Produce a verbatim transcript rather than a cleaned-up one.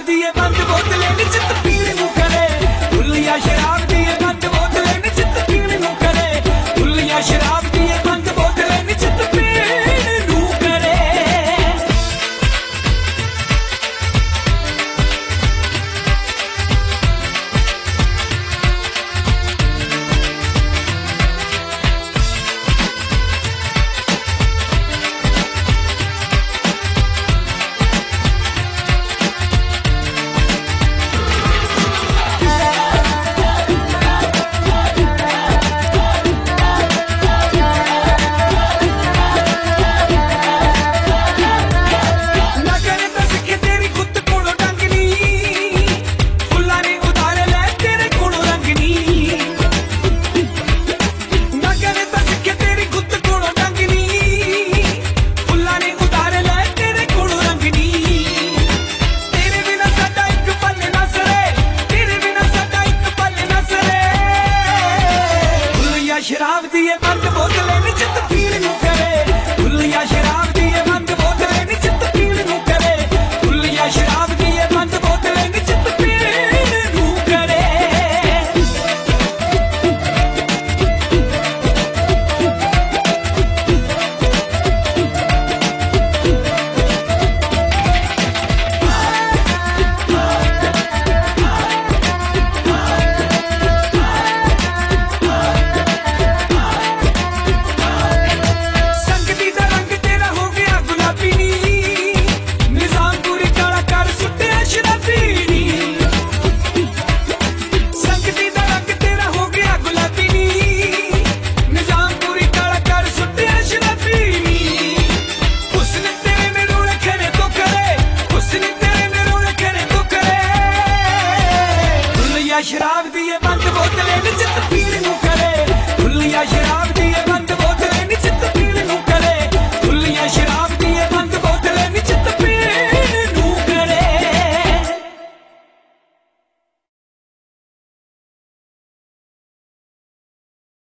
दी ये बंद बोतलें नी चित पीण नूं करे भुल्लिया शराब दी ये बंद बोतलें नी चित पीण नूं करे भुल्लिया शराब दी ये बंद बोतलें नी चित पीण नूं करे। शराब दी ये बंद बोतलें नी चित पीण नूं करे भुल्लिया शराब दी ये बंद बोतलें नी चित पीण नूं करे भुल्लिया शराब दी ये बंद बोतलें नी चित पीण नूं करे। शराब दी ये बंद बोतलें नी चित पीण नूं करे भुल्लिया शराब